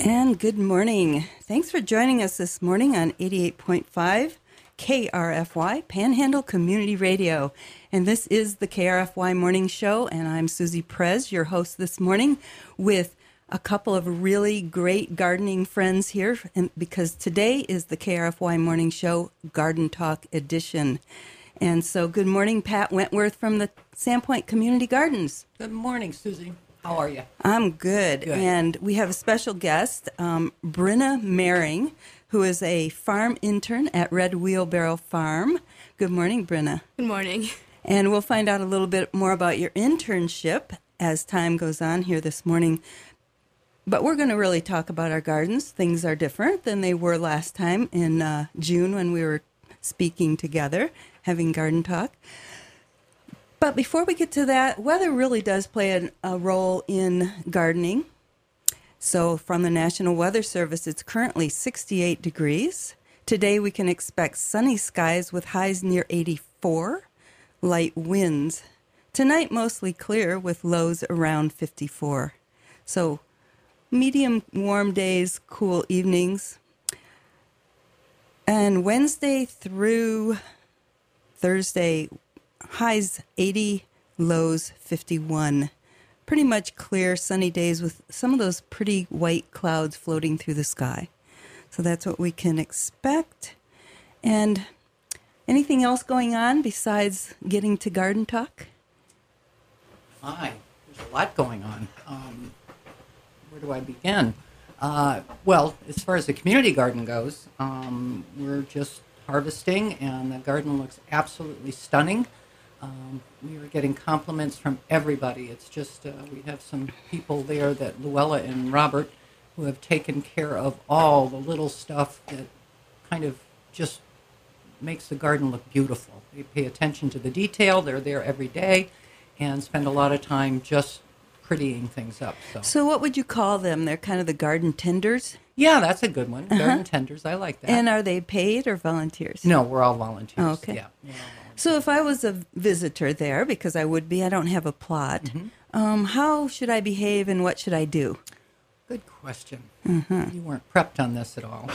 And good morning. Thanks for joining us this morning on 88.5 KRFY, Panhandle Community Radio. And this is the KRFY Morning Show, and I'm Susie Prez, your host this morning, with a couple of really great gardening friends here, and because today is the KRFY Morning Show Garden Talk edition. And so good morning, Pat Wentworth from the Sandpoint Community Gardens. Good morning, Susie. How are you? I'm good. And we have a special guest, Brenna Mehring, who is a farm intern at Red Wheelbarrow Farm. Good morning, Brenna. Good morning. And we'll find out a little bit more about your internship as time goes on here this morning. But we're going to really talk about our gardens. Things are different than they were last time in June when we were speaking together, having garden talk. But before we get to that, weather really does play a role in gardening. So from the National Weather Service, it's currently 68 degrees. Today we can expect sunny skies with highs near 84, light winds. Tonight mostly clear with lows around 54. So medium warm days, cool evenings. And Wednesday through Thursday, highs 80, lows 51. Pretty much clear, sunny days with some of those pretty white clouds floating through the sky. So that's what we can expect. And anything else going on besides getting to garden talk? Hi, there's a lot going on. Where do I begin? Well, as far as the community garden goes, we're just harvesting, and the garden looks absolutely stunning. We are getting compliments from everybody. It's just, we have some people there, that Luella and Robert, who have taken care of all the little stuff that kind of just makes the garden look beautiful. They pay attention to the detail. They're there every day and spend a lot of time just prettying things up. So what would you call them? They're kind of the garden tenders? Yeah, that's a good one. Garden tenders, I like that. And are they paid or volunteers? No, we're all volunteers. Oh, okay. Yeah. So if I was a visitor there, because I would be, I don't have a plot, how should I behave and what should I do? Good question. You weren't prepped on this at all.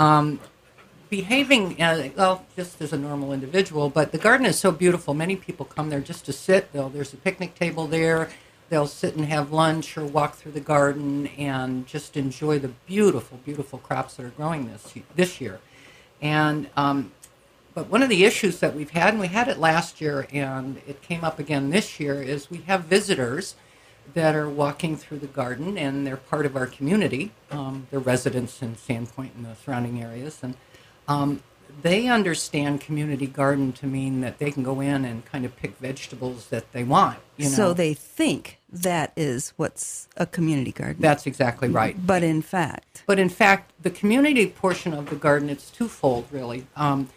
Behaving, just as a normal individual, but the garden is so beautiful. Many people come there just to sit. There's a picnic table there. They'll sit and have lunch or walk through the garden and just enjoy the beautiful, beautiful crops that are growing this year. And but one of the issues that we've had, and we had it last year, and it came up again this year, is we have visitors that are walking through the garden, and they're part of our community. They're residents in Sandpoint and the surrounding areas, and they understand community garden to mean that they can go in and kind of pick vegetables that they want. So they think that is what's a community garden. That's exactly right. But in fact, the community portion of the garden, it's twofold, really.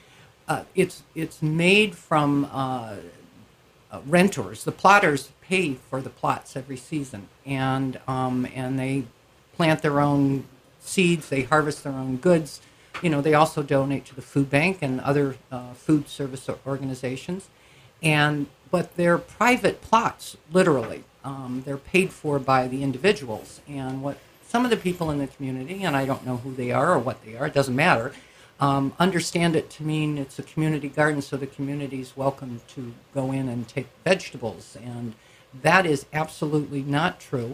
It's made from renters. The plotters pay for the plots every season, and they plant their own seeds. They harvest their own goods. They also donate to the food bank and other food service organizations. But they're private plots, literally. They're paid for by the individuals. And what some of the people in the community, and I don't know who they are or what they are, it doesn't matter, understand it to mean it's a community garden, so the community's welcome to go in and take vegetables. And that is absolutely not true.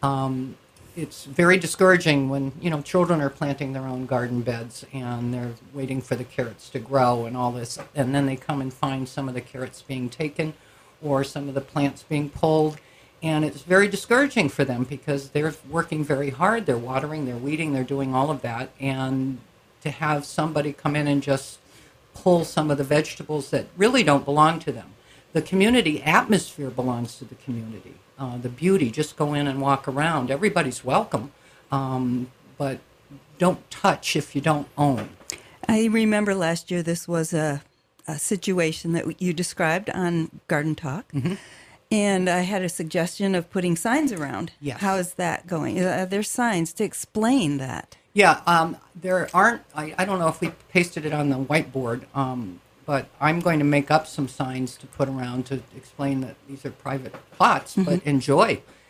It's very discouraging when, children are planting their own garden beds and they're waiting for the carrots to grow and all this. And then they come and find some of the carrots being taken or some of the plants being pulled. And it's very discouraging for them because they're working very hard. They're watering, they're weeding, they're doing all of that. And to have somebody come in and just pull some of the vegetables that really don't belong to them. The community atmosphere belongs to the community. The beauty, just go in and walk around. Everybody's welcome, but don't touch if you don't own. I remember last year this was a situation that you described on Garden Talk, and I had a suggestion of putting signs around. Yes. How is that going? There's signs to explain that. Yeah, there aren't, I don't know if we pasted it on the whiteboard, but I'm going to make up some signs to put around to explain that these are private plots, but enjoy.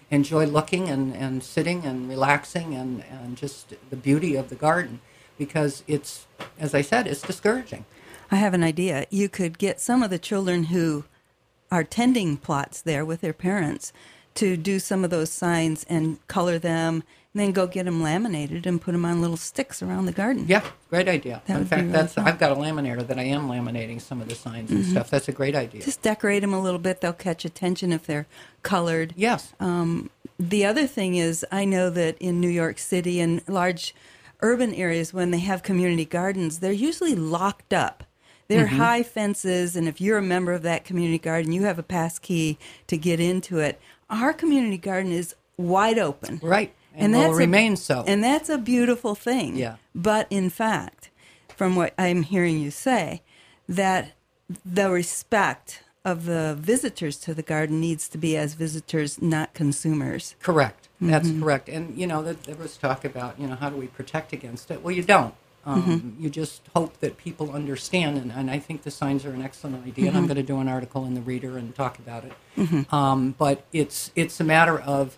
enjoy looking and sitting and relaxing and just the beauty of the garden, because it's, as I said, it's discouraging. I have an idea. You could get some of the children who are tending plots there with their parents to do some of those signs and color them, and then go get them laminated and put them on little sticks around the garden. Yeah, great idea. That In would be fact, really that's fun. I've got a laminator that I am laminating some of the signs and stuff. That's a great idea. Just decorate them a little bit. They'll catch attention if they're colored. Yes. The other thing is, I know that in New York City and large urban areas, when they have community gardens, they're usually locked up. They're high fences, and if you're a member of that community garden, you have a pass key to get into it. Our community garden is wide open. Right. And will remain so. And that's a beautiful thing. Yeah. But in fact, from what I'm hearing you say, that the respect of the visitors to the garden needs to be as visitors, not consumers. Correct. That's correct. And, there was talk about, how do we protect against it? Well, you don't. You just hope that people understand, and I think the signs are an excellent idea, and I'm going to do an article in the Reader and talk about it. But it's a matter of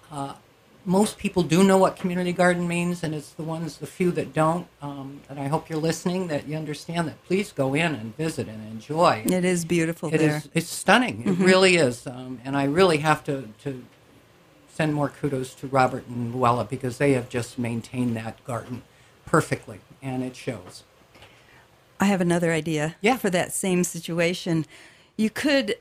most people do know what community garden means, and it's the few that don't. And I hope you're listening, that you understand that. Please go in and visit and enjoy. It is beautiful there. It's stunning. It really is. And I really have to send more kudos to Robert and Luella, because they have just maintained that garden perfectly, and it shows. I have another idea Yeah. for that same situation. You could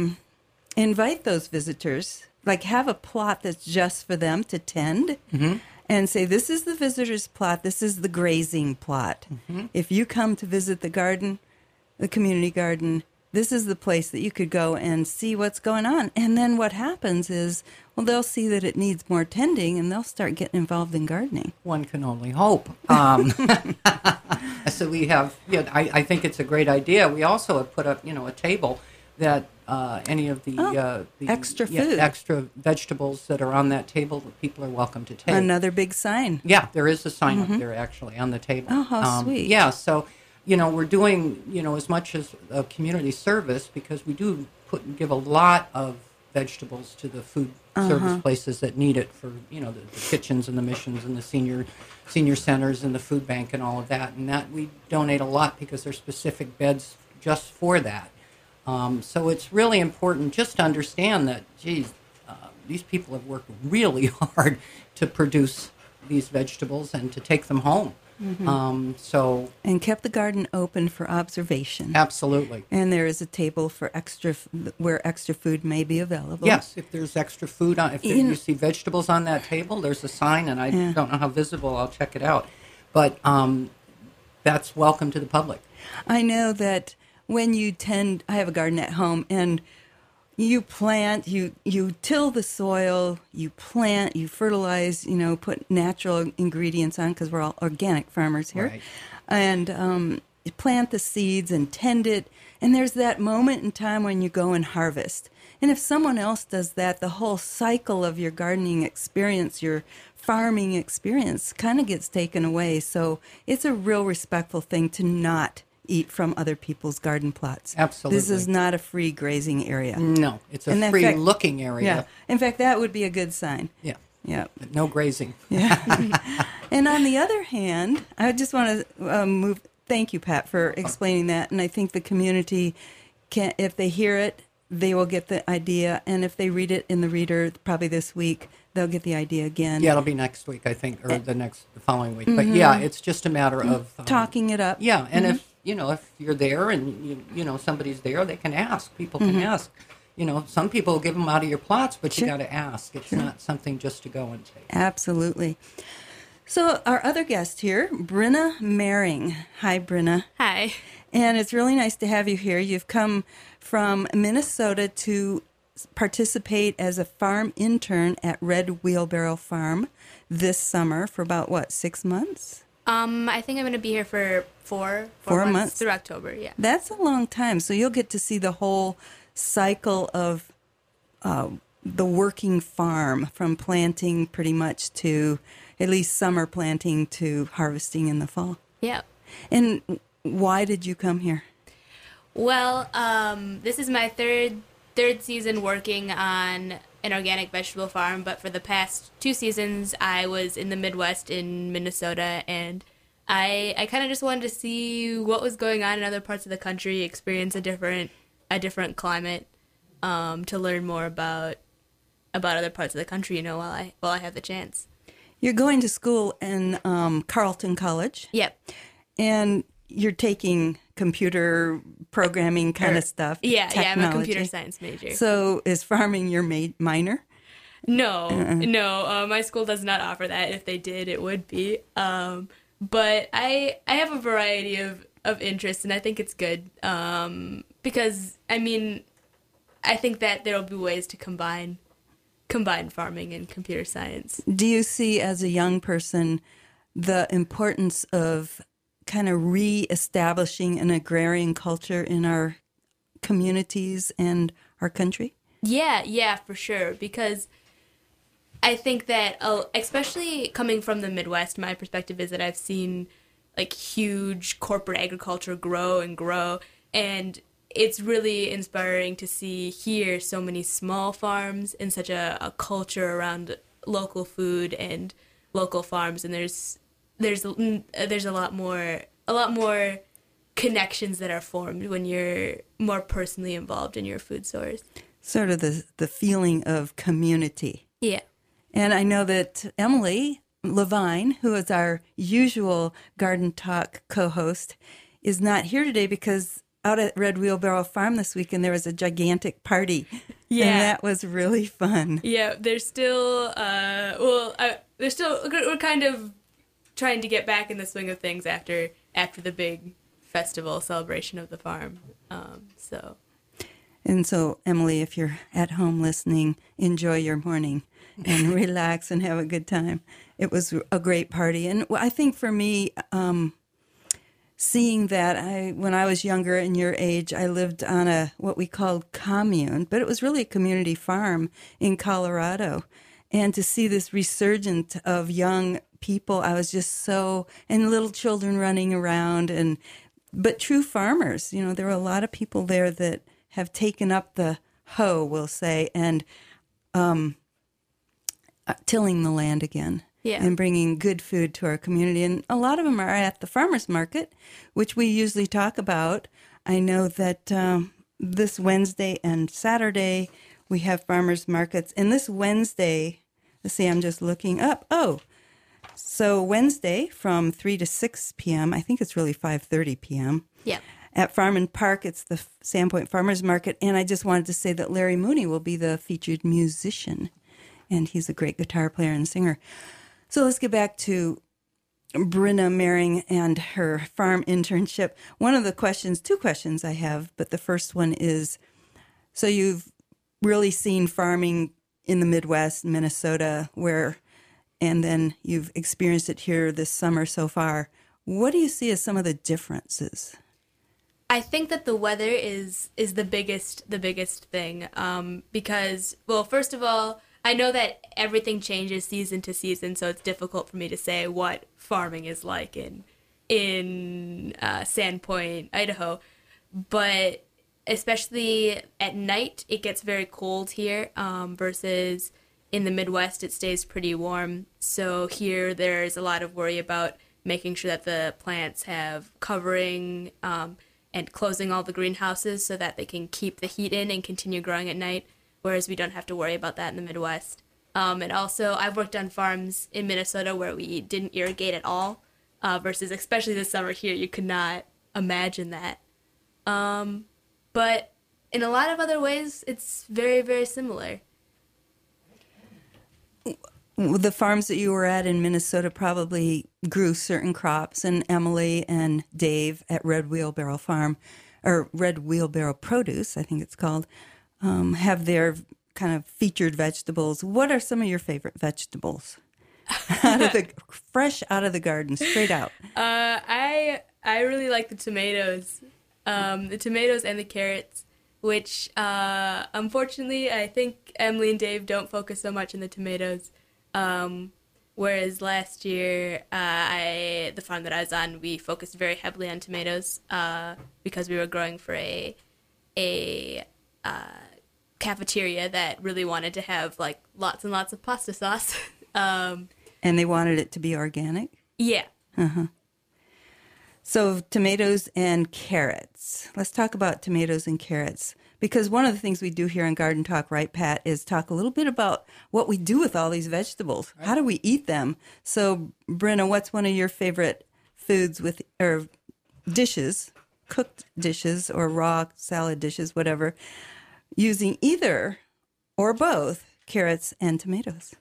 invite those visitors, like have a plot that's just for them to tend, and say, this is the visitor's plot, this is the grazing plot. If you come to visit the garden, the community garden, this is the place that you could go and see what's going on. And then what happens is, well, they'll see that it needs more tending, and they'll start getting involved in gardening. One can only hope. So we have, I think it's a great idea. We also have put up, a table that any of the extra food. extra vegetables that are on that table, that people are welcome to take. Another big sign. Yeah, there is a sign up there actually on the table. Oh, how sweet. Yeah, so, we're doing, as much as a community service, because we do give a lot of vegetables to the food service places that need it for, the kitchens and the missions and the senior centers and the food bank and all of that. And that we donate a lot because there's specific beds just for that. So it's really important just to understand that, these people have worked really hard to produce these vegetables and to take them home. And kept the garden open for observation. Absolutely. And there is a table for where extra food may be available. Yes, if there's extra food on, if you see vegetables on that table, there's a sign, and I don't know how visible. I'll check it out, but that's welcome to the public. I know that when you tend, I have a garden at home, and you plant, you till the soil, you plant, you fertilize, put natural ingredients on, because we're all organic farmers here. Right. And you plant the seeds and tend it. And there's that moment in time when you go and harvest. And if someone else does that, the whole cycle of your gardening experience, your farming experience, kind of gets taken away. So it's a real respectful thing to not eat from other people's garden plots. Absolutely. This is not a free grazing area. No, it's a And in free fact- looking area. Yeah. In fact, that would be a good sign. Yeah. Yeah. But no grazing. And on the other hand, I just want to move. Thank you, Pat, for explaining that. And I think the community can, if they hear it, they will get the idea. And if they read it in the Reader, probably this week, they'll get the idea again. Yeah, it'll be next week, I think, or the following week. But yeah, it's just a matter of Talking it up. Yeah, and if you're there and somebody's there, they can ask. People can ask. Some people will give them out of your plots, but you got to ask. It's not something just to go and take. Absolutely. So our other guest here, Brenna Mehring. Hi, Brenna. Hi. And it's really nice to have you here. You've come from Minnesota to participate as a farm intern at Red Wheelbarrow Farm this summer for about, 6 months? I think I'm going to be here for four 4 months. through October, yeah. That's a long time. So you'll get to see the whole cycle of the working farm, from planting pretty much to at least summer planting to harvesting in the fall. Yeah. And why did you come here? Well, this is my third season working on an organic vegetable farm, but for the past 2 seasons, I was in the Midwest in Minnesota, and I kind of just wanted to see what was going on in other parts of the country, experience a different climate, to learn more about other parts of the country, while I have the chance. You're going to school in Carleton College. Yep. And you're taking computer programming kind of stuff. Yeah, technology. I'm a computer science major. So is farming your minor? No, my school does not offer that. If they did, it would be. But I have a variety of interests, and I think it's good. Because, I think that there will be ways to combine farming and computer science. Do you see, as a young person, the importance of kind of re-establishing an agrarian culture in our communities and our country? Yeah, for sure. Because I think that, especially coming from the Midwest, my perspective is that I've seen like huge corporate agriculture grow and grow, and it's really inspiring to see here so many small farms and such a culture around local food and local farms, and there's a lot more connections that are formed when you're more personally involved in your food source. Sort of the feeling of community. Yeah. And I know that Emily Levine, who is our usual Garden Talk co-host, is not here today because out at Red Wheelbarrow Farm this weekend, there was a gigantic party. Yeah. And that was really fun. Yeah, there's still, we're kind of trying to get back in the swing of things after the big festival celebration of the farm. And so, Emily, if you're at home listening, enjoy your morning and relax and have a good time. It was a great party. And I think for me, seeing that, when I was younger and your age, I lived on what we called commune, but it was really a community farm in Colorado. And to see this resurgence of young people, I was just and little children running around, but true farmers. There were a lot of people there that have taken up the hoe, we'll say, and tilling the land again. Yeah. And bringing good food to our community. And a lot of them are at the farmers market, which we usually talk about. I know that this Wednesday and Saturday we have farmers markets. And this Wednesday, let's see, I'm just looking up. So Wednesday from 3 to 6 p.m., I think it's really 5:30 p.m. Yeah. At Farm and Park, it's the Sandpoint Farmers Market. And I just wanted to say that Larry Mooney will be the featured musician. And he's a great guitar player and singer. So let's get back to Brenna Mehring and her farm internship. One of the two questions I have, but the first one is, so you've really seen farming in the Midwest, Minnesota, and then you've experienced it here this summer so far. What do you see as some of the differences? I think that the weather is the biggest thing, because, well, first of all, I know that everything changes season to season, so it's difficult for me to say what farming is like in Sandpoint, Idaho. But especially at night, it gets very cold here, versus in the Midwest, it stays pretty warm. So here, there's a lot of worry about making sure that the plants have covering, and closing all the greenhouses so that they can keep the heat in and continue growing at night, whereas we don't have to worry about that in the Midwest. And also, I've worked on farms in Minnesota where we didn't irrigate at all, versus especially this summer here, you could not imagine that. But in a lot of other ways, it's very, very similar. The farms that you were at in Minnesota probably grew certain crops, and Emily and Dave at Red Wheelbarrow Farm, or Red Wheelbarrow Produce, I think it's called, have their kind of featured vegetables. What are some of your favorite vegetables? Fresh out of the garden, straight out. I really like the tomatoes and the carrots, which unfortunately I think Emily and Dave don't focus so much on the tomatoes. Whereas last year, the farm that I was on, we focused very heavily on tomatoes because we were growing for a cafeteria that really wanted to have like lots and lots of pasta sauce. And they wanted it to be organic? Yeah. So tomatoes and carrots. Let's talk about tomatoes and carrots. Because one of the things we do here on Garden Talk, right, Pat, is talk a little bit about what we do with all these vegetables. Right. How do we eat them? So, Brenna, what's one of your favorite foods with, or dishes, cooked dishes or raw salad dishes, whatever, using either or both carrots and tomatoes?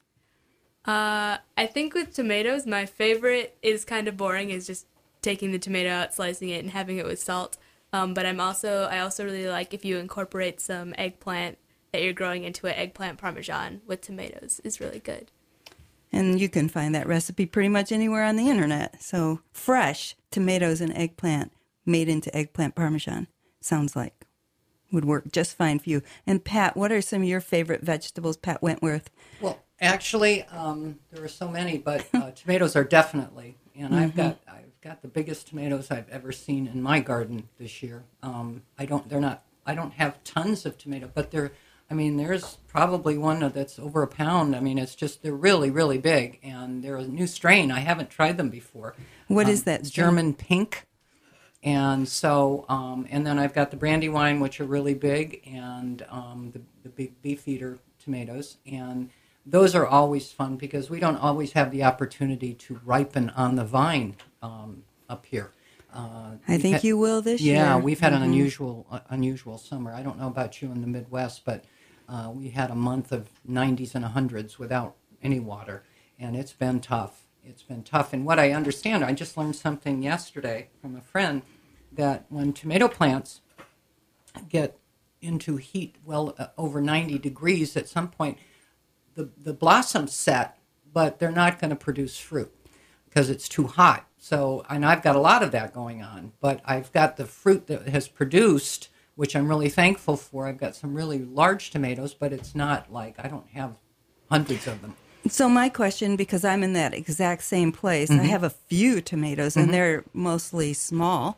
I think with tomatoes, my favorite is kind of boring, is just taking the tomato out, slicing it, and having it with salt. But I also really like if you incorporate some eggplant that you're growing into an eggplant parmesan with tomatoes is really good. And you can find that recipe pretty much anywhere on the internet. So fresh tomatoes and eggplant made into eggplant parmesan sounds like would work just fine for you. And Pat, what are some of your favorite vegetables, Pat Wentworth? Well, actually, there are so many, but tomatoes are definitely. And I've got the biggest tomatoes I've ever seen in my garden this year. I don't have tons of tomato, but there's probably one that's over a pound. I mean, they're really, really big, and they're a new strain. I haven't tried them before. What is that strain? German pink. And so, and then I've got the Brandywine, which are really big, and the big beefeater tomatoes. And those are always fun because we don't always have the opportunity to ripen on the vine up here. I think you will this year. Yeah, we've had an unusual summer. I don't know about you in the Midwest, but we had a month of 90s and 100s without any water, and it's been tough. It's been tough. And what I understand, I just learned something yesterday from a friend, that when tomato plants get into heat over 90 degrees, at some point the blossoms set, but they're not going to produce fruit because it's too hot. So, and I've got a lot of that going on, but I've got the fruit that has produced, which I'm really thankful for. I've got some really large tomatoes, but it's not like I don't have hundreds of them. So my question, because I'm in that exact same place, I have a few tomatoes, and they're mostly small,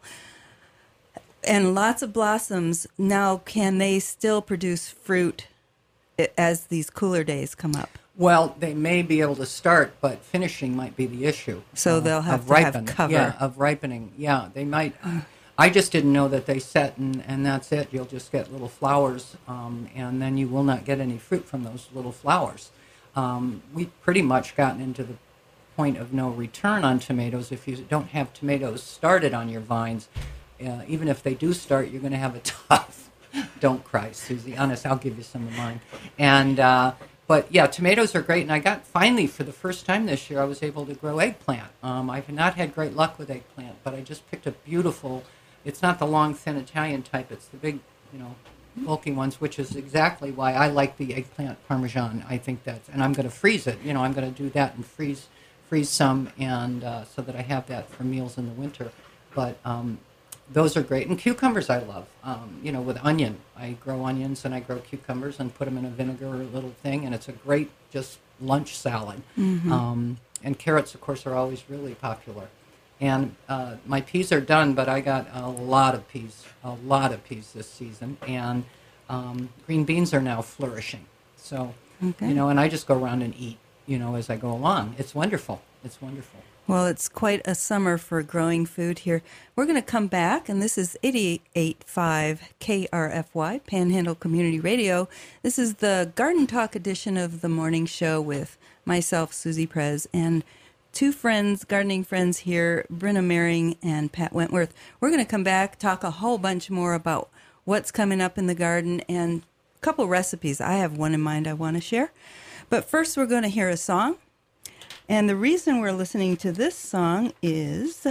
and lots of blossoms. Now, can they still produce fruit as these cooler days come up? Well, they may be able to start, but finishing might be the issue. So they'll have to have cover. Yeah, of ripening. Yeah, they might. I just didn't know that they set, and that's it. You'll just get little flowers, and then you will not get any fruit from those little flowers. We've pretty much gotten into the point of no return on tomatoes. If you don't have tomatoes started on your vines, even if they do start, you're going to have a tough. Don't cry, Susie. Honest, I'll give you some of mine. And but yeah, tomatoes are great. And I got finally for the first time this year, I was able to grow eggplant. I've not had great luck with eggplant, but I just picked a beautiful. It's not the long, thin Italian type. It's the big, bulky ones, which is exactly why I like the eggplant parmesan. I think and I'm going to freeze it. I'm going to do that and freeze some, and so that I have that for meals in the winter. But those are great. And cucumbers I love. With onion. I grow onions and I grow cucumbers and put them in a vinegar little thing, and it's a great just lunch salad. And carrots, of course, are always really popular. And my peas are done, but I got a lot of peas this season. And green beans are now flourishing. So, and I just go around and eat, as I go along. It's wonderful. It's wonderful. Well, it's quite a summer for growing food here. We're going to come back, and this is 88.5 KRFY, Panhandle Community Radio. This is the Garden Talk edition of the morning show with myself, Susie Prez, and two friends, gardening friends here, Brenna Mehring and Pat Wentworth. We're going to come back, talk a whole bunch more about what's coming up in the garden and a couple recipes. I have one in mind I want to share. But first, we're going to hear a song. And the reason we're listening to this song is,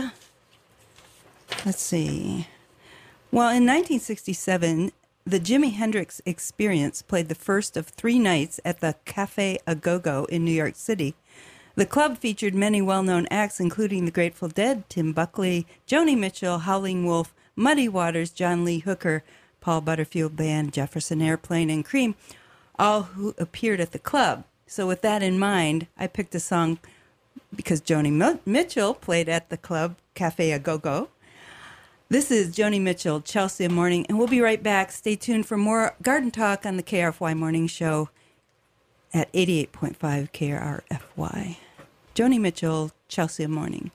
let's see. Well, in 1967, the Jimi Hendrix Experience played the first of 3 nights at the Cafe A Go-Go in New York City. The club featured many well-known acts, including the Grateful Dead, Tim Buckley, Joni Mitchell, Howlin' Wolf, Muddy Waters, John Lee Hooker, Paul Butterfield Band, Jefferson Airplane, and Cream, all who appeared at the club. So with that in mind, I picked a song because Joni Mitchell played at the club Cafe A Go-Go. This is Joni Mitchell, Chelsea Morning, and we'll be right back. Stay tuned for more garden talk on the KRFY Morning Show at 88.5 KRFY. Joni Mitchell, Chelsea Morning.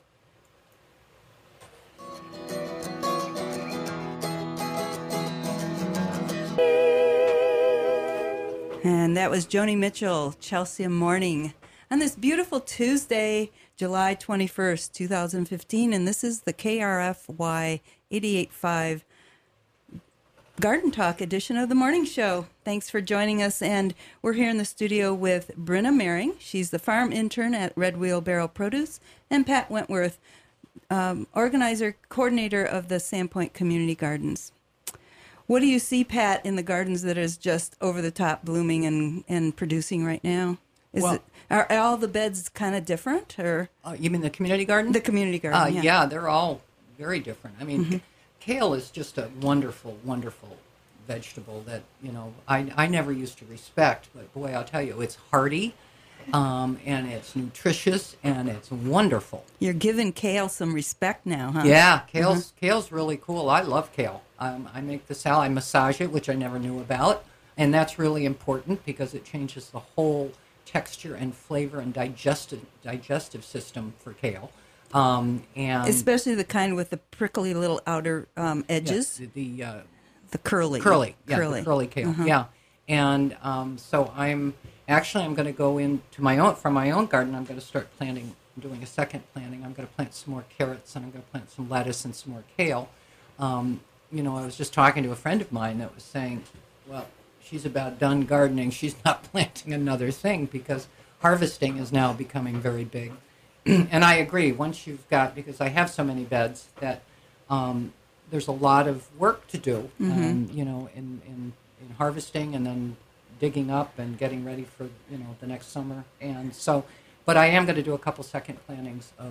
And that was Joni Mitchell, Chelsea Morning, on this beautiful Tuesday, July 21st, 2015. And this is the KRFY 88.5 Garden Talk edition of the morning show. Thanks for joining us. And we're here in the studio with Brenna Mehring. She's the farm intern at Red Wheelbarrow Produce, and Pat Wentworth, organizer, coordinator of the Sandpoint Community Gardens. What do you see, Pat, in the gardens that is just over the top blooming and producing right now? Are all the beds kind of different, or you mean the community garden? The community garden, yeah, they're all very different. I mean, kale is just a wonderful, wonderful vegetable that, you know, I never used to respect, but boy, I'll tell you, it's hardy, and it's nutritious, and it's wonderful. You're giving kale some respect now, huh? Yeah, kale's really cool. I love kale. I make the salad, I massage it, which I never knew about, and that's really important because it changes the whole texture and flavor and digestive system for kale. And especially the kind with the prickly little outer edges. Yeah, the curly the curly kale. Yeah, and so I'm going to go into my own garden. I'm going to start planting. I'm doing a second planting. I'm going to plant some more carrots, and I'm going to plant some lettuce and some more kale. You know, I was just talking to a friend of mine that was saying, well, she's about done gardening. She's not planting another thing because harvesting is now becoming very big. And I agree. Once you've got, because I have so many beds that there's a lot of work to do, you know, in harvesting and then digging up and getting ready for, you know, the next summer. And so, but I am going to do a couple second plantings of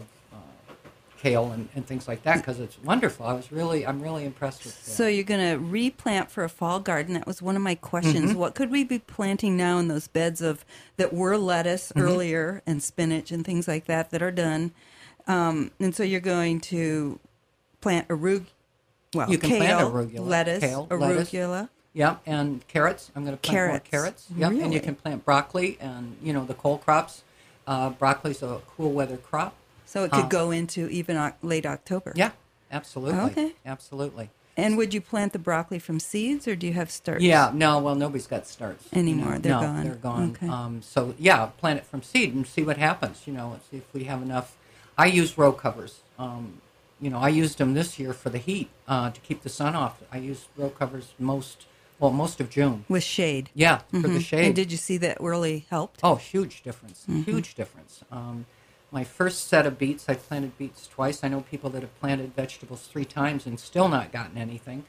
kale and things like that because it's wonderful. I'm really impressed with that. So you're going to replant for a fall garden. That was one of my questions. What could we be planting now in those beds that were lettuce earlier and spinach and things like that are done? And so you're going to plant you can kale, plant arugula, lettuce, kale, arugula. Yeah, and carrots. I'm going to plant more carrots. Yeah, really? And you can plant broccoli and, you know, the cole crops. Broccoli's a cool weather crop. So it could go into even late October. Yeah, absolutely. Okay. Absolutely. And would you plant the broccoli from seeds, or do you have starts? Yeah, no, well, nobody's got starts. Anymore. You know? They're gone. They're gone. Okay. So, yeah, plant it from seed and see what happens. You know, see if we have enough. I use row covers. You know, I used them this year for the heat to keep the sun off. I used row covers most of June. With shade. Yeah, for the shade. And did you see that really helped? Oh, huge difference. Huge difference. My first set of beets, I planted beets twice. I know people that have planted vegetables 3 times and still not gotten anything.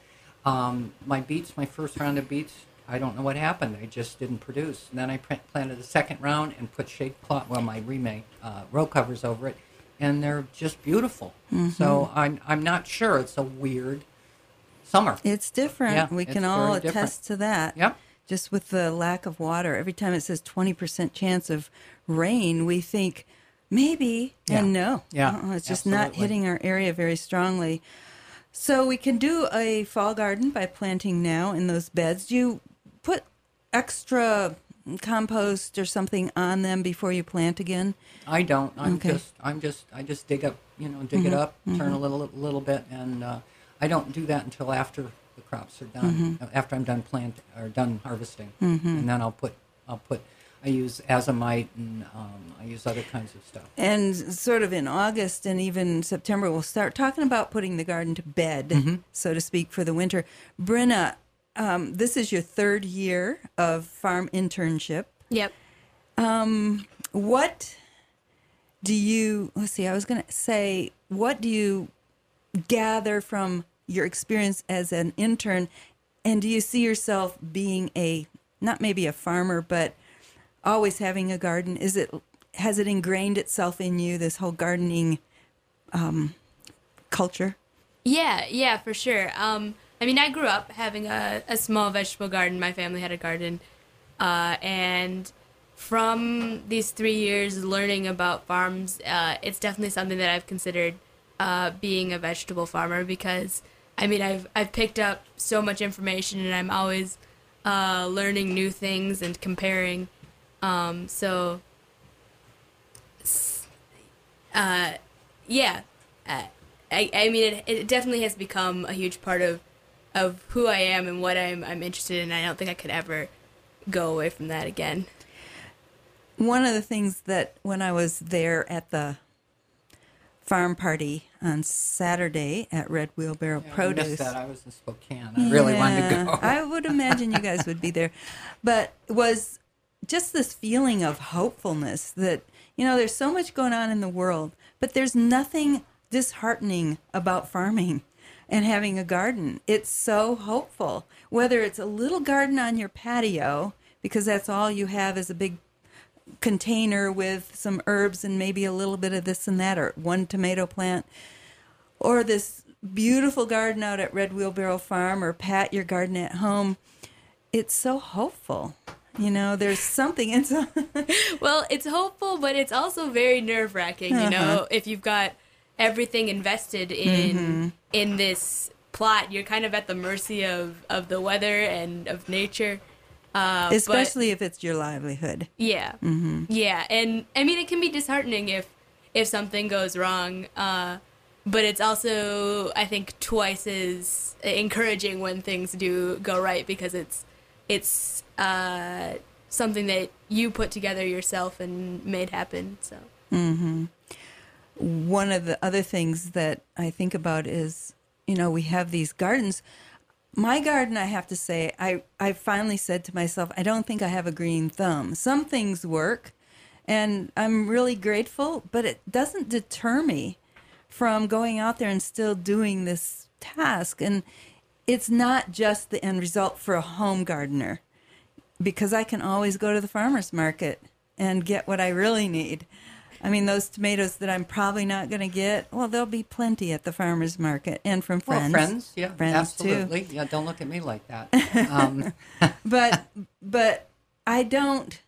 My first round of beets, I don't know what happened. They just didn't produce. And then I planted the second round and put shade cloth, my remake row covers over it, and they're just beautiful. So I'm not sure. It's a weird summer. It's different. Yeah, we can it's all very attest different. to that. Yep. Just with the lack of water. Every time it says 20% chance of rain, we think maybe, and no. Yeah, it's just absolutely. not hitting our area very strongly. So we can do a fall garden by planting now in those beds. Do you put extra compost or something on them before you plant again? I don't. I just dig up, dig it up, turn a little bit, and I don't do that until after the crops are done. After I'm done done harvesting, and then I use azomite and I use other kinds of stuff. And sort of in August and even September, we'll start talking about putting the garden to bed, so to speak, for the winter. Brenna, this is your 3rd year of farm internship. Yep. What do you gather from your experience as an intern, and do you see yourself being not maybe a farmer, but always having a garden? Has it ingrained itself in you, this whole gardening culture? Yeah, for sure. I mean, I grew up having a small vegetable garden. My family had a garden. And from these 3 years learning about farms, it's definitely something that I've considered being a vegetable farmer, because I mean, I've picked up so much information, and I'm always learning new things and comparing. So, yeah, I mean, it definitely has become a huge part of who I am and what I'm interested in. I don't think I could ever go away from that again. One of the things that when I was there at the farm party on Saturday at Red Wheelbarrow I Produce. missed that. I was in Spokane. I really wanted to go. I would imagine you guys would be there. But it was just this feeling of hopefulness that, there's so much going on in the world, but there's nothing disheartening about farming and having a garden. It's so hopeful. Whether it's a little garden on your patio, because that's all you have is a big container with some herbs and maybe a little bit of this and that, or one tomato plant, or this beautiful garden out at Red Wheelbarrow Farm, or Pat, your garden at home. It's so hopeful. There's something in some... Well, it's hopeful, but it's also very nerve-wracking, if you've got everything invested in this plot, you're kind of at the mercy of the weather and of nature. Especially if it's your livelihood. Yeah. Mm-hmm. Yeah. And I mean, it can be disheartening if something goes wrong. But it's also, I think, twice as encouraging when things do go right, because it's something that you put together yourself and made happen. So. Mm-hmm. One of the other things that I think about is, we have these gardens. My garden, I have to say, I finally said to myself, I don't think I have a green thumb. Some things work, and I'm really grateful, but it doesn't deter me from going out there and still doing this task. And it's not just the end result for a home gardener, because I can always go to the farmer's market and get what I really need. I mean, those tomatoes that I'm probably not going to get, well, there'll be plenty at the farmer's market and from friends. Well, friends, yeah, friends absolutely. Too. Yeah, don't look at me like that. But I don't,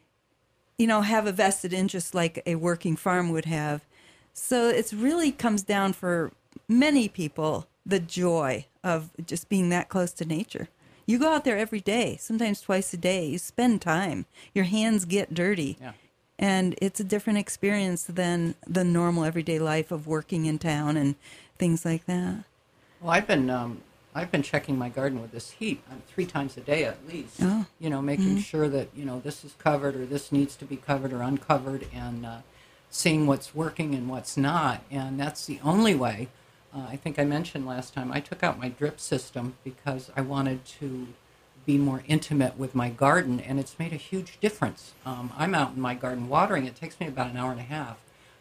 have a vested interest like a working farm would have. So it really comes down for many people, the joy of just being that close to nature. You go out there every day, sometimes twice a day. You spend time. Your hands get dirty. Yeah. And it's a different experience than the normal everyday life of working in town and things like that. Well, I've been checking my garden with this heat 3 times a day at least. Oh. Making sure that this is covered or this needs to be covered or uncovered, and seeing what's working and what's not. And that's the only way. I think I mentioned last time I took out my drip system because I wanted to be more intimate with my garden, and it's made a huge difference. I'm out in my garden watering. It takes me about an hour and a half,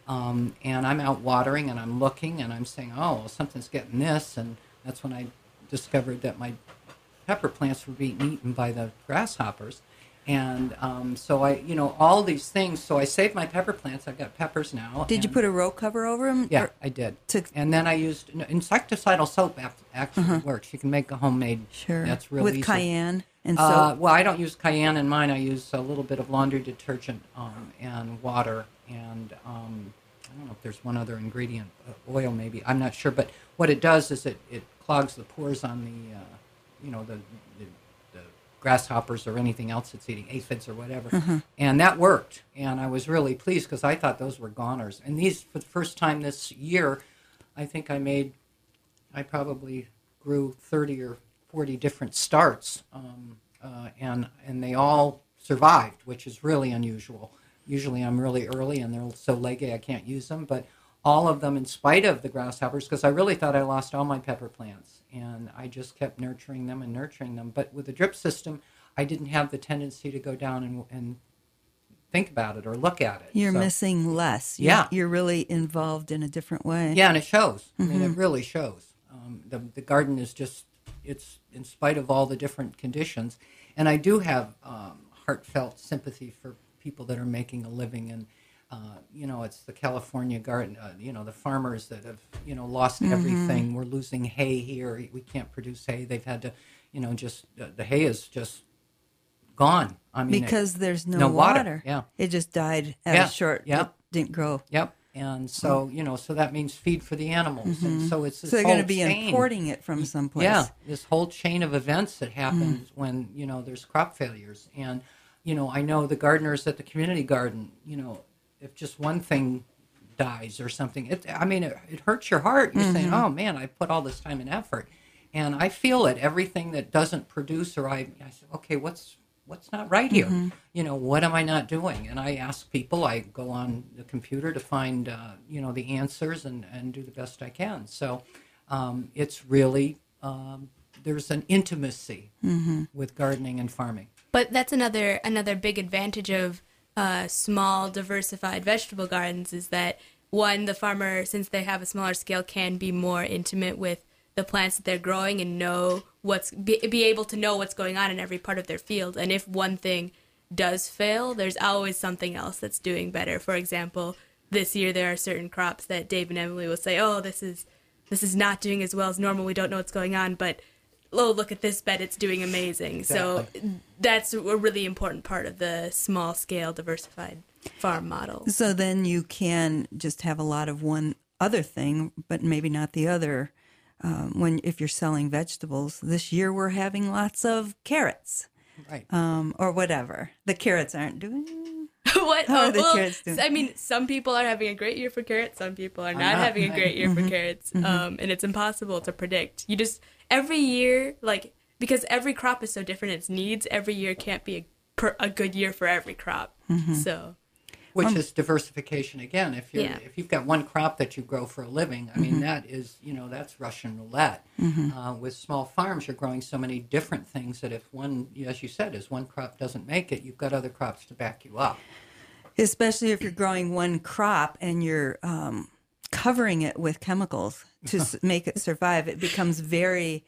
and I'm out watering, and I'm looking, and I'm saying, oh, well, something's getting this, and that's when I discovered that my pepper plants were being eaten by the grasshoppers. And so I, all these things. So I saved my pepper plants. I've got peppers now. Did you put a row cover over them? Yeah, I did. And then I used insecticidal soap. Actually works. You can make a homemade. Sure. That's really with easy. cayenne and soap. Well, I don't use cayenne in mine. I use a little bit of laundry detergent and water, and I don't know if there's one other ingredient, oil maybe. I'm not sure. But what it does is it clogs the pores on the grasshoppers or anything else that's eating, aphids or whatever. And that worked. And I was really pleased because I thought those were goners. And these, for the first time this year, I think I probably grew 30 or 40 different starts. And they all survived, which is really unusual. Usually I'm really early and they're so leggy I can't use them. But all of them, in spite of the grasshoppers, because I really thought I lost all my pepper plants. And I just kept nurturing them. But with the drip system, I didn't have the tendency to go down and think about it or look at it. You're missing less. You're really involved in a different way. Yeah, and it shows. I mean, it really shows. The garden is just, it's in spite of all the different conditions. And I do have heartfelt sympathy for people that are making a living. And, it's the California garden, the farmers that have, lost everything. We're losing hay here. We can't produce hay. They've had to, the hay is just gone. I mean, because there's no water. Yeah. It just died at a short, Yep. It didn't grow. Yep. And so, so that means feed for the animals. And so it's this So they're going to whole be chain. importing it from someplace. Yeah, this whole chain of events that happens when, there's crop failures. And, I know the gardeners at the community garden, if just one thing dies or something, it hurts your heart. You're saying, oh, man, I put all this time and effort. And I feel it. Everything that doesn't produce, or I say, okay, what's not right here? What am I not doing? And I ask people. I go on the computer to find, the answers and do the best I can. So it's really, there's an intimacy with gardening and farming. But that's another big advantage of small, diversified vegetable gardens is that, one, the farmer, since they have a smaller scale, can be more intimate with the plants that they're growing and be able to know what's going on in every part of their field. And if one thing does fail, there's always something else that's doing better. For example, this year there are certain crops that Dave and Emily will say, oh, this is not doing as well as normal. We don't know what's going on, but oh, look at this bed, it's doing amazing. Exactly. So that's a really important part of the small scale diversified farm model. So then you can just have a lot of one other thing, but maybe not the other. If you're selling vegetables, this year we're having lots of carrots, right? Or whatever. The carrots aren't doing. What? How are the carrots doing? I mean, some people are having a great year for carrots. Some people are not having a great year for carrots, and it's impossible to predict. You just every year, because every crop is so different, its needs. Every year can't be a good year for every crop. So. Which is diversification again. If you've got one crop that you grow for a living, I mean that is that's Russian roulette. With small farms, you're growing so many different things that if one, as you said, as one crop doesn't make it, you've got other crops to back you up. Especially if you're growing one crop and you're covering it with chemicals to make it survive, it becomes very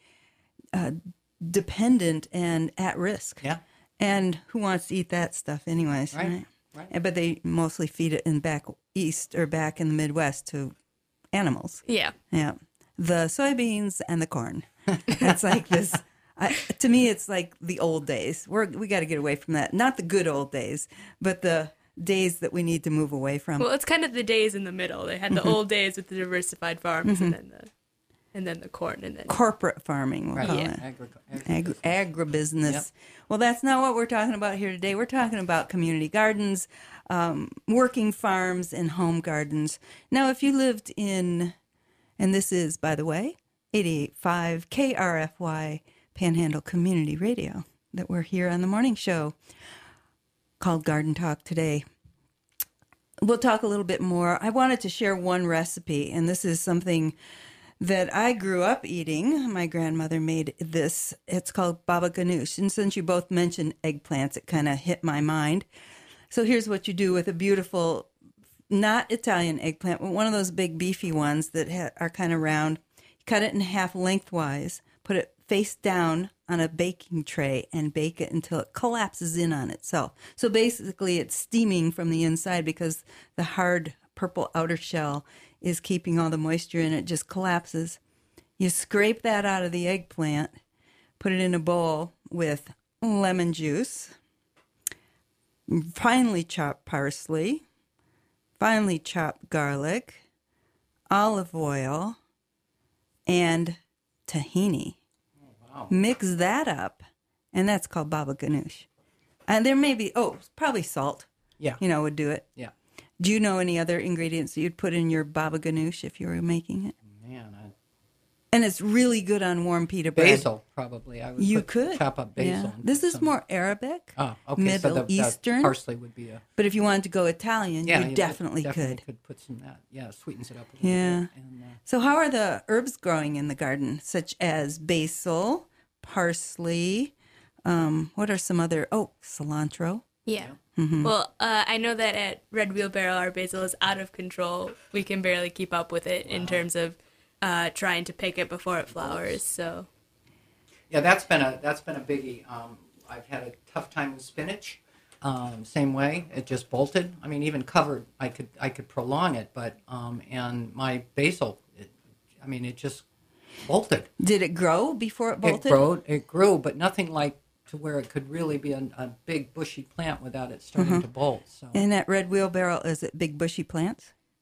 dependent and at risk. Yeah. And who wants to eat that stuff anyways, right? Right. But they mostly feed it back east or back in the Midwest to animals. Yeah. Yeah. The soybeans and the corn. It's like this. To me, it's like the old days. We got to get away from that. Not the good old days, but the days that we need to move away from. Well, it's kind of the days in the middle. They had the old days with the diversified farms and then the corn and then corporate farming, we'll call it. Agribusiness. Yep. Well, that's not what we're talking about here today. We're talking about community gardens, working farms, and home gardens. Now, if you lived in, and this is, by the way, 88.5 KRFY Panhandle Community Radio, that we're here on the morning show called Garden Talk today. We'll talk a little bit more. I wanted to share one recipe, and this is something that I grew up eating. My grandmother made this. It's called baba ganoush. And since you both mentioned eggplants, it kind of hit my mind. So here's what you do with a beautiful, not Italian eggplant, but one of those big beefy ones that are kind of round. You cut it in half lengthwise, put it face down on a baking tray and bake it until it collapses in on itself. So basically it's steaming from the inside because the hard purple outer shell is keeping all the moisture in. It just collapses. You scrape that out of the eggplant, put it in a bowl with lemon juice, finely chopped parsley, finely chopped garlic, olive oil, and tahini. Oh, wow. Mix that up, and that's called baba ganoush. And there may be, probably salt. Yeah. Would do it. Yeah. Do you know any other ingredients that you'd put in your baba ganoush if you were making it? Man, and it's really good on warm pita bread. Basil, probably. I would chop up basil. Yeah. This is more Arabic. Oh, okay. Middle Eastern. Parsley would be a. But if you wanted to go Italian, you definitely could. Could put some of that. Yeah, sweetens it up a little bit. And, so how are the herbs growing in the garden, such as basil, parsley? What are some other? Cilantro. Yeah. Mm-hmm. Well, I know that at Red Wheelbarrow, our basil is out of control. We can barely keep up with it in terms of trying to pick it before it flowers. So, yeah, that's been a biggie. I've had a tough time with spinach. Same way, it just bolted. I mean, even covered, I could prolong it, but and my basil, it just bolted. Did it grow before it bolted? It grew, but nothing like to where it could really be a big bushy plant without it starting to bolt. So. And at Red Wheelbarrow, is it big bushy plants?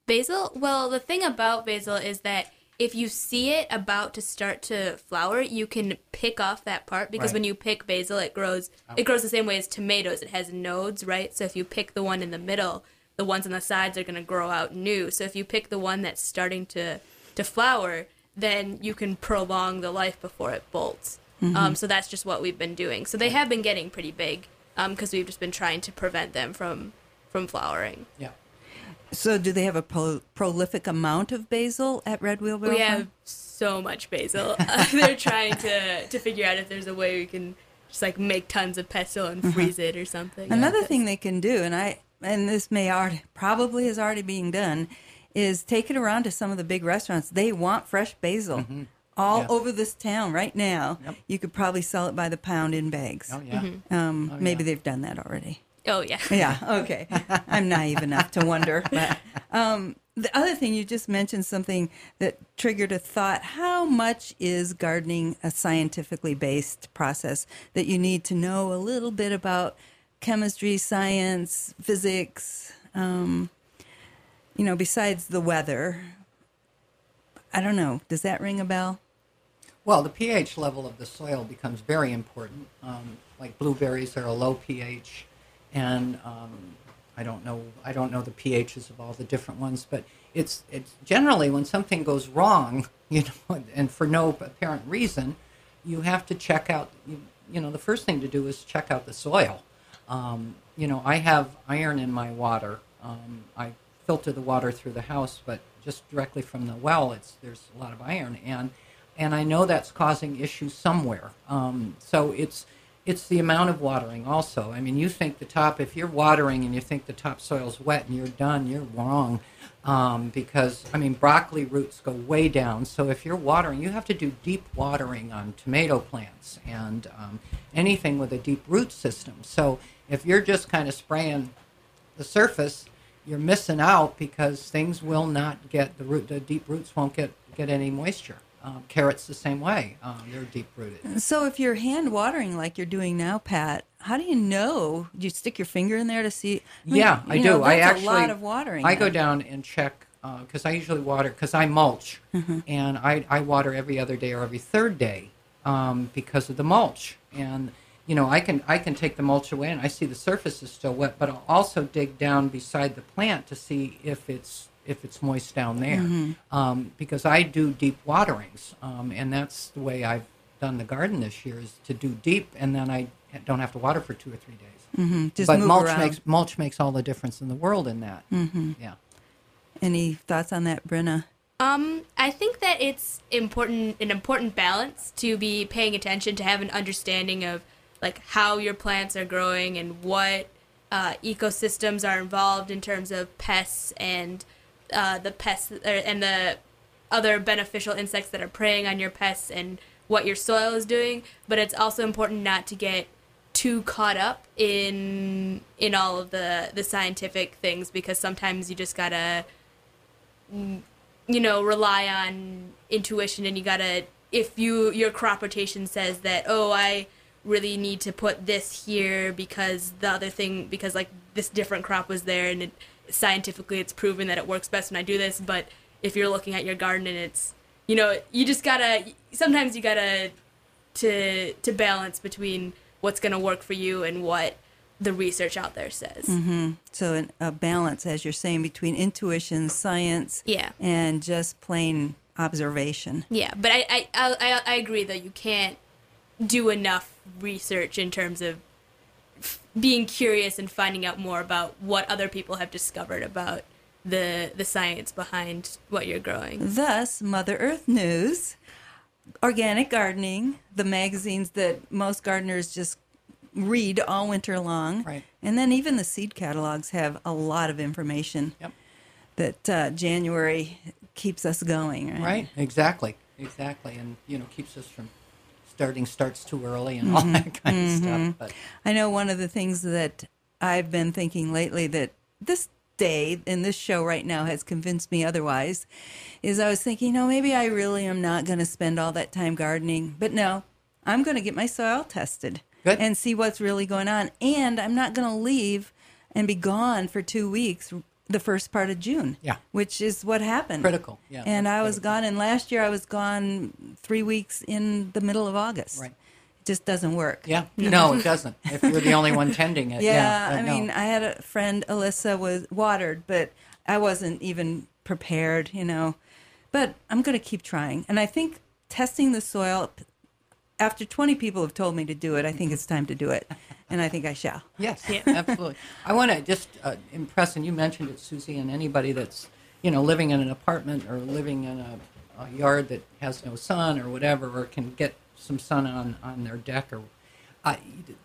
Basil? Well, the thing about basil is that if you see it about to start to flower, you can pick off that part because Right. when you pick basil, it grows the same way as tomatoes. It has nodes, right? So if you pick the one in the middle, the ones on the sides are going to grow out new. So if you pick the one that's starting to flower, then you can prolong the life before it bolts. So that's just what we've been doing. So they have been getting pretty big because we've just been trying to prevent them from flowering. Yeah. So do they have a prolific amount of basil at Red Wheelbarrow We Farm? have so much basil. They're trying to figure out if there's a way we can just like make tons of pesto and freeze it or something. Another thing they can do, and this probably is already being done, is take it around to some of the big restaurants. They want fresh basil all Yeah. over this town right now. Yep. You could probably sell it by the pound in bags. Oh, yeah. Maybe yeah. they've done that already. Oh yeah. Yeah, okay. I'm naive enough to wonder. But the other thing, you just mentioned something that triggered a thought. How much is gardening a scientifically based process that you need to know a little bit about chemistry, science, physics, besides the weather? I don't know. Does that ring a bell? Well, the pH level of the soil becomes very important. Like blueberries are a low pH, and I don't know the pHs of all the different ones, but it's generally when something goes wrong, and for no apparent reason, you have to check out. The first thing to do is check out the soil. I have iron in my water. I filter the water through the house, but just directly from the well, there's a lot of iron, and I know that's causing issues somewhere. So it's the amount of watering also. I mean, you think if you're watering and you think the topsoil's wet and you're done, you're wrong. Because, broccoli roots go way down. So if you're watering, you have to do deep watering on tomato plants and anything with a deep root system. So if you're just kind of spraying the surface, you're missing out because things will not get, the deep roots won't get any moisture. Carrots the same way. They're deep rooted. So if you're hand watering like you're doing now, Pat, how do you know? Do you stick your finger in there to see? I do. I That's actually a lot of watering. I go down and check because I usually water because I mulch, and I water every other day or every third day because of the mulch. And I can take the mulch away and I see the surface is still wet, but I'll also dig down beside the plant to see if it's moist down there, because I do deep waterings, and that's the way I've done the garden this year is to do deep, and then I don't have to water for 2 or 3 days. Just But move around. mulch makes all the difference in the world in that. Yeah. Any thoughts on that, Brenna? I think that it's an important balance to be paying attention to have an understanding of like how your plants are growing and what ecosystems are involved in terms of pests and the pests and the other beneficial insects that are preying on your pests and what your soil is doing. But it's also important not to get too caught up in all of the scientific things because sometimes you just gotta rely on intuition and you gotta if your crop rotation says that I really need to put this here because the other thing because like this different crop was there and scientifically it's proven that it works best when I do this. But if you're looking at your garden and it's you just gotta sometimes you gotta to balance between what's gonna work for you and what the research out there says. So a balance, as you're saying, between intuition, science, Yeah. and just plain observation. Yeah, but I agree though you can't do enough research in terms of being curious and finding out more about what other people have discovered about the science behind what you're growing. Thus, Mother Earth News, Organic Gardening, the magazines that most gardeners just read all winter long. Right. And then even the seed catalogs have a lot of information Yep. that January keeps us going. Right. Exactly. And keeps us from starts too early and all that kind of stuff. But I know one of the things that I've been thinking lately that this day in this show right now has convinced me otherwise is I was thinking, maybe I really am not going to spend all that time gardening. But no, I'm going to get my soil tested. Good. And see what's really going on. And I'm not going to leave and be gone for 2 weeks the first part of June. Yeah. Which is what happened. Critical, yeah, And that's I was critical. gone, and last year I was gone 3 weeks in the middle of August. Right. It just doesn't work. Yeah. No, it doesn't. If you're the only one tending it. Yeah, Yeah. I mean, I had a friend, Alyssa, was watered, but I wasn't even prepared, But I'm going to keep trying. And I think testing the soil, after 20 people have told me to do it, I think it's time to do it. And I think I shall. Yes, absolutely. I want to just impress, and you mentioned it, Susie, and anybody that's, living in an apartment or living in a yard that has no sun or whatever, or can get some sun on their deck. Or I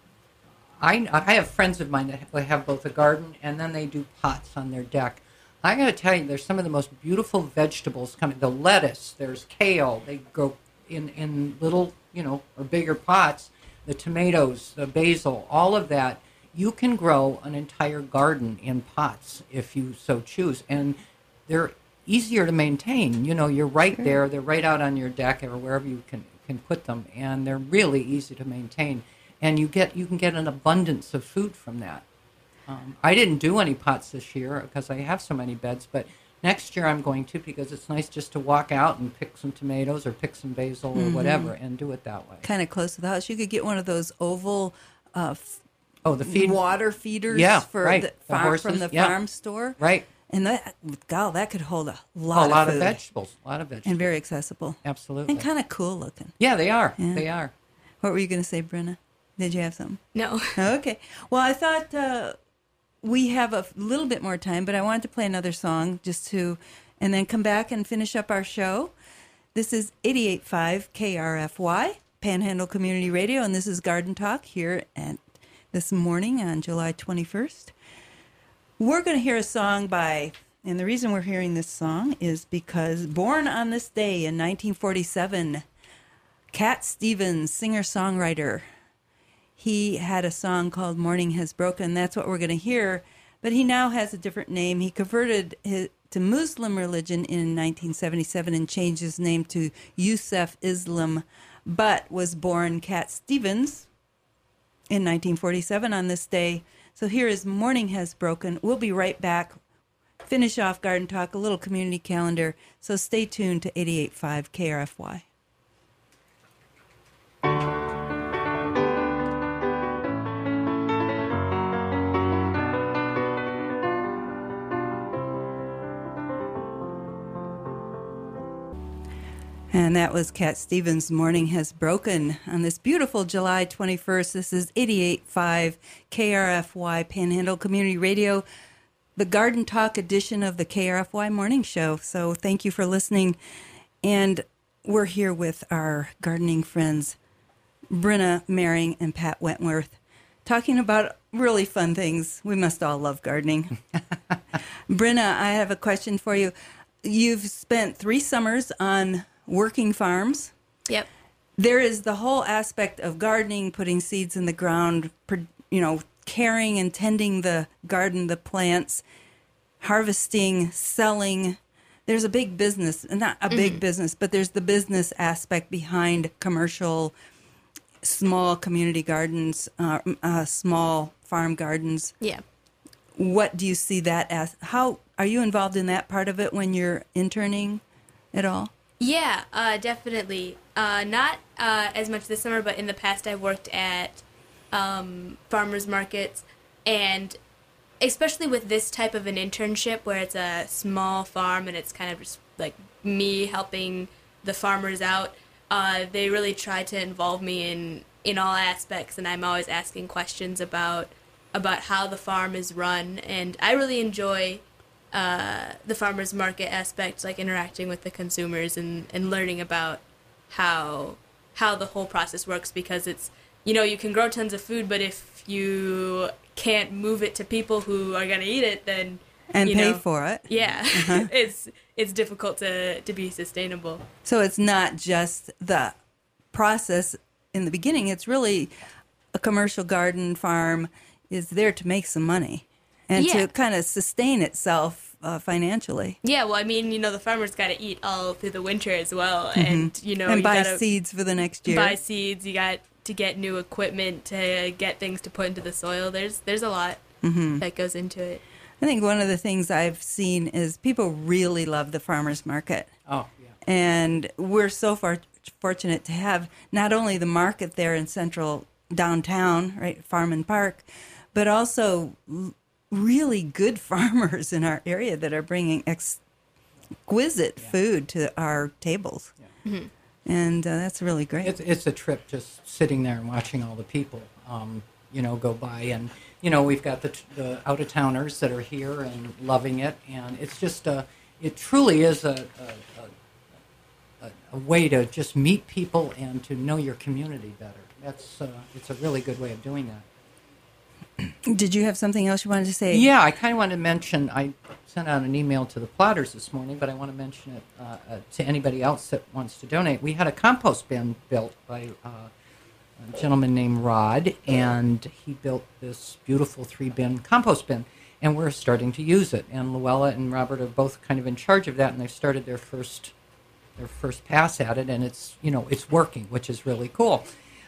have friends of mine that have both a garden and then they do pots on their deck. I got to tell you, there's some of the most beautiful vegetables coming. The lettuce, there's kale. They grow in little, or bigger pots. The tomatoes, the basil, all of that. You can grow an entire garden in pots if you so choose. And they're easier to maintain. You're right there. They're right out on your deck or wherever you can put them. And they're really easy to maintain. And you can get an abundance of food from that. I didn't do any pots this year because I have so many beds, but next year I'm going to, because it's nice just to walk out and pick some tomatoes or pick some basil or whatever and do it that way. Kind of close to the house. You could get one of those oval The feed water feeders for right. the The farm, horses, from the yeah. farm store. Right. And that could hold a A lot lot of of food. vegetables. A lot of vegetables. And very accessible. Absolutely. And kind of cool looking. Yeah, they are. Yeah. They are. What were you going to say, Brenna? Did you have something? No. Okay. Well, I thought we have a little bit more time, but I wanted to play another song and then come back and finish up our show. This is 88.5 KRFY, Panhandle Community Radio, and this is Garden Talk here this morning on July 21st. We're going to hear a song and the reason we're hearing this song is because born on this day in 1947, Cat Stevens, singer-songwriter, he had a song called Morning Has Broken. That's what we're going to hear. But he now has a different name. He converted to Muslim religion in 1977 and changed his name to Yusuf Islam, but was born Cat Stevens in 1947 on this day. So here is Morning Has Broken. We'll be right back. Finish off Garden Talk, a little community calendar. So stay tuned to 88.5 KRFY. And that was Cat Stevens' Morning Has Broken on this beautiful July 21st. This is 88.5 KRFY Panhandle Community Radio, the Garden Talk edition of the KRFY Morning Show. So thank you for listening. And we're here with our gardening friends, Brenna Maring and Pat Wentworth, talking about really fun things. We must all love gardening. Brenna, I have a question for you. You've spent 3 summers on working farms. Yep. There is the whole aspect of gardening, putting seeds in the ground, caring and tending the garden, the plants, harvesting, selling. There's a big business, not a big business, but there's the business aspect behind commercial, small community gardens, small farm gardens. Yeah. What do you see that as? How are you involved in that part of it when you're interning at all? Yeah, definitely. Not as much this summer, but in the past I worked at farmers markets, and especially with this type of an internship where it's a small farm and it's kind of just like me helping the farmers out, they really try to involve me in all aspects, and I'm always asking questions about how the farm is run, and I really enjoy the farmers market aspect, like interacting with the consumers and learning about how the whole process works, because it's, you can grow tons of food, but if you can't move it to people who are going to eat it, then pay for it. Yeah. It's difficult to be sustainable. So it's not just the process in the beginning. It's really a commercial garden farm is there to make some money and to kind of sustain itself financially. Yeah, well, I mean, the farmer's got to eat all through the winter as well. And, and you buy gotta seeds for the next year. Buy seeds. You got to get new equipment to get things to put into the soil. There's a lot that goes into it. I think one of the things I've seen is people really love the farmers market. Oh, yeah. And we're so fortunate to have not only the market there in central downtown, right, Farm and Park, but also really good farmers in our area that are bringing exquisite food to our tables. Yeah. Mm-hmm. And that's really great. It's a trip just sitting there and watching all the people, go by. And, we've got the out-of-towners that are here and loving it. And it's just, it truly is a way to just meet people and to know your community better. It's a really good way of doing that. Did you have something else you wanted to say? Yeah, I kind of wanted to mention, I sent out an email to the plotters this morning, but I want to mention it to anybody else that wants to donate. We had a compost bin built by a gentleman named Rod, and he built this beautiful 3-bin compost bin, and we're starting to use it. And Luella and Robert are both kind of in charge of that, and they've started their first pass at it, and it's working, which is really cool.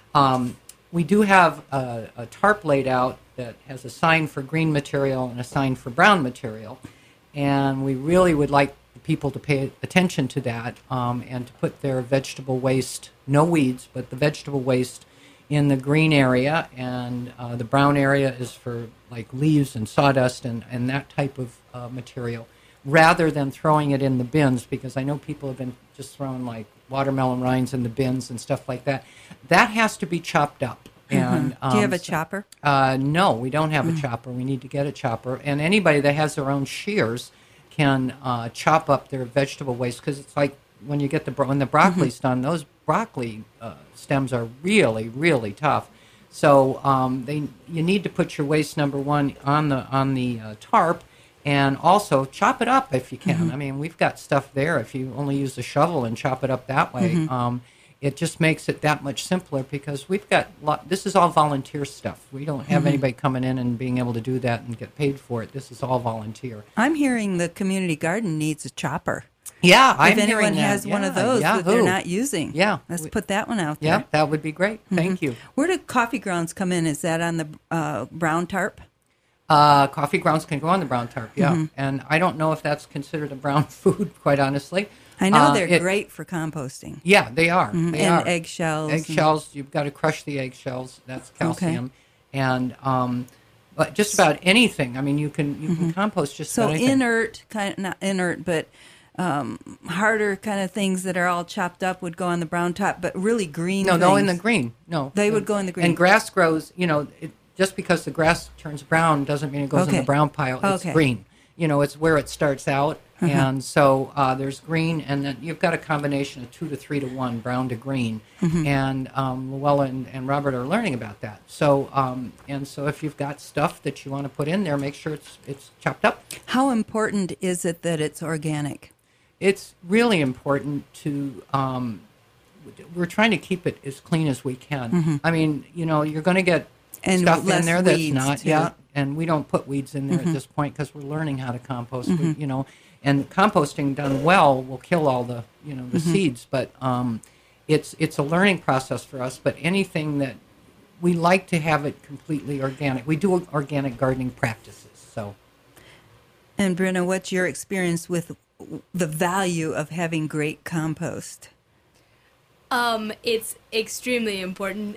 We do have a tarp laid out that has a sign for green material and a sign for brown material, and we really would like people to pay attention to that and to put their vegetable waste, no weeds, but the vegetable waste in the green area, and the brown area is for like leaves and sawdust and that type of material, rather than throwing it in the bins, because I know people have been just throwing like watermelon rinds in the bins and stuff like that. That has to be chopped up. And, do you have a chopper? No, we don't have a chopper. We need to get a chopper. And anybody that has their own shears can chop up their vegetable waste, because it's like when you get when the broccoli's done, those broccoli stems are really, really tough. So you need to put your waste, number one, on the tarp, and also chop it up if you can. I mean, we've got stuff there. If you only use a shovel and chop it up that way, it just makes it that much simpler, because we've got this is all volunteer stuff. We don't have anybody coming in and being able to do that and get paid for it. This is all volunteer. I'm hearing the community garden needs a chopper. Yeah, if anyone has one of those that they're not using, let's put that one out there. Yeah, that would be great. Thank you. Where do coffee grounds come in? Is that on the brown tarp? Coffee grounds can go on the brown tarp, and I don't know if that's considered a brown food, quite honestly. I know they're great for composting. Yeah, they are. They are. Eggshells. Eggshells, you've got to crush the eggshells. That's calcium. Okay. And but just about anything. I mean, you can compost just about anything. So not inert, but harder kind of things that are all chopped up would go on the brown top, but really green things. No, in the green. No. They would go in the green. And grass grows, just because the grass turns brown doesn't mean it goes in the brown pile. It's green. It's where it starts out. And so there's green, and then you've got a combination of 2 to 3 to 1, brown to green. And Luella and Robert are learning about that. So so if you've got stuff that you want to put in there, make sure it's chopped up. How important is it that it's organic? It's really important to. We're trying to keep it as clean as we can. I mean, you're going to get stuff in there that's not. Too. Yeah, and we don't put weeds in there at this point because we're learning how to compost. And composting done well will kill all the the seeds, but it's a learning process for us. But anything that we like to have it completely organic. We do organic gardening practices. So, and Brenna, what's your experience with the value of having great compost? It's extremely important,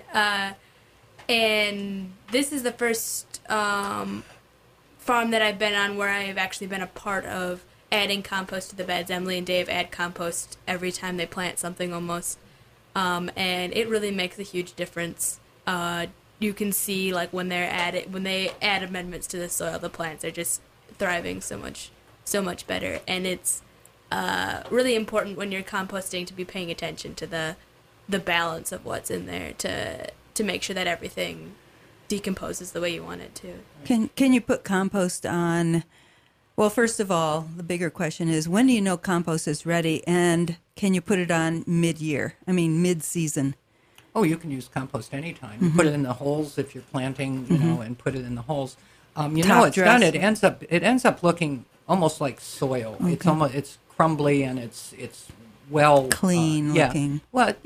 and this is the first farm that I've been on where I've actually been a part of adding compost to the beds. Emily and Dave add compost every time they plant something almost, and it really makes a huge difference. You can see like when they add amendments to the soil, the plants are just thriving so much better. And it's really important when you're composting to be paying attention to the balance of what's in there to make sure that everything decomposes the way you want it to. Can you put compost on? Well, first of all, the bigger question is, when do you know compost is ready, and can you put it on mid-season? Oh, you can use compost anytime. You put it in the holes if you're planting, and put it in the holes. It's done. It ends up looking almost like soil. Okay. It's crumbly and it's well clean looking. Well, yeah,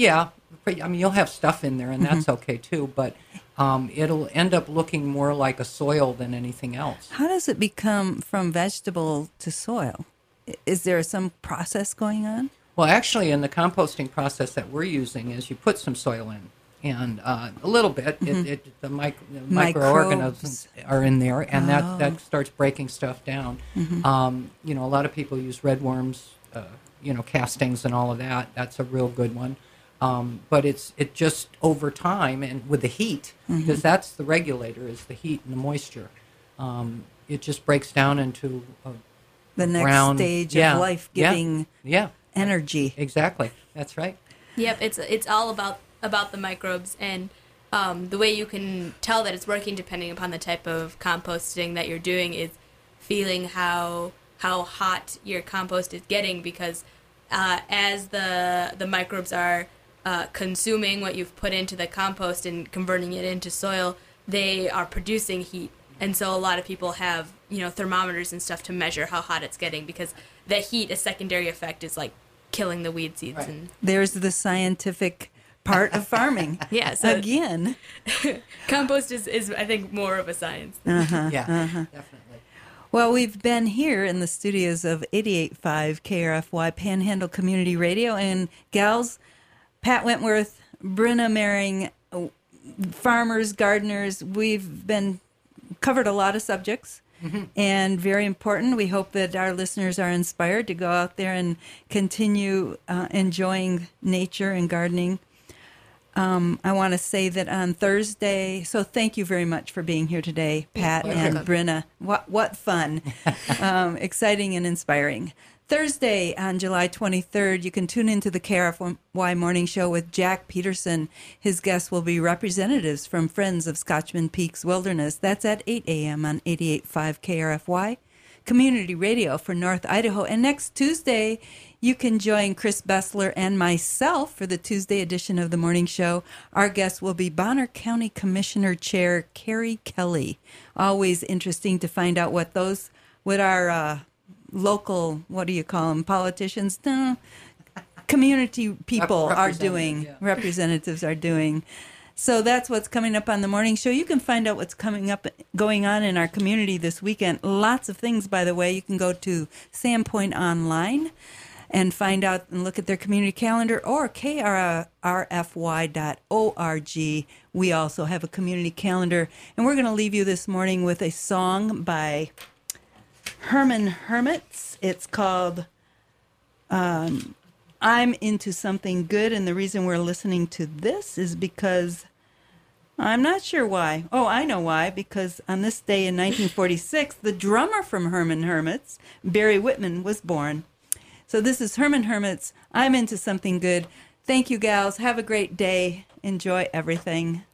I mean, you'll have stuff in there, and that's okay too. But it'll end up looking more like a soil than anything else. How does it become from vegetable to soil? Is there some process going on? Well, actually, in the composting process that we're using, is you put some soil in, and a little bit. The microorganisms are in there, and that starts breaking stuff down. A lot of people use red worms, castings and all of that. That's a real good one. But it just over time and with the heat, because that's the regulator, is the heat and the moisture. It just breaks down into the next brown, stage of life-giving yeah. energy. Exactly. That's right. Yep, it's all about the microbes, and the way you can tell that it's working, depending upon the type of composting that you're doing, is feeling how hot your compost is getting, because as the microbes are consuming what you've put into the compost and converting it into soil, they are producing heat. And so a lot of people have, thermometers and stuff to measure how hot it's getting, because the heat, a secondary effect, is like killing the weed seeds. Right. And there's the scientific part of farming. Yeah. So again, compost is I think more of a science. Definitely. Well, we've been here in the studios of 88.5 KRFY Panhandle Community Radio, and gals, Pat Wentworth, Brenna Mehring, farmers, gardeners, we've covered a lot of subjects, and very important. We hope that our listeners are inspired to go out there and continue enjoying nature and gardening. I want to say that on Thursday, so thank you very much for being here today, Pat and Brenna. What fun. Exciting and inspiring. Thursday on July 23rd, you can tune into the KRFY Morning Show with Jack Peterson. His guests will be representatives from Friends of Scotchman Peaks Wilderness. That's at 8 a.m. on 88.5 KRFY, community radio for North Idaho. And next Tuesday, you can join Chris Bessler and myself for the Tuesday edition of the morning show. Our guest will be Bonner County Commissioner Chair Carrie Kelly. Always interesting to find out what our local, what do you call them, politicians? No, community people are doing, representatives are doing. So that's what's coming up on the morning show. You can find out what's going on in our community this weekend. Lots of things, by the way. You can go to Sandpoint Online and find out and look at their community calendar, or krfy.org. We also have a community calendar. And we're going to leave you this morning with a song by Herman Hermits. It's called I'm Into Something Good, and the reason we're listening to this is because I'm not sure why. Oh, I know why. Because on this day in 1946, the drummer from Herman Hermits, Barry Whitman, was born. So this is Herman Hermits, I'm Into Something Good. Thank you, gals. Have a great day. Enjoy everything.